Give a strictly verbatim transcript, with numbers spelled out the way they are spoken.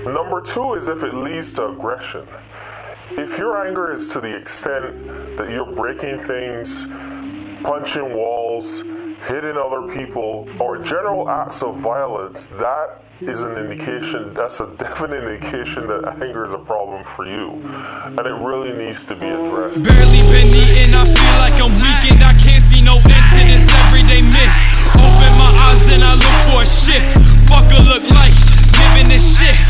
Number two is if it leads to aggression. If your anger is to the extent that you're breaking things, punching walls, hitting other people, or general acts of violence, that is an indication, that's a definite indication that anger is a problem for you. And it really needs to be addressed. Barely been eating, I feel like I'm weakened. I can't see no end to this everyday myth. Open my eyes and I look for a shift. Fuck a look like living this shit.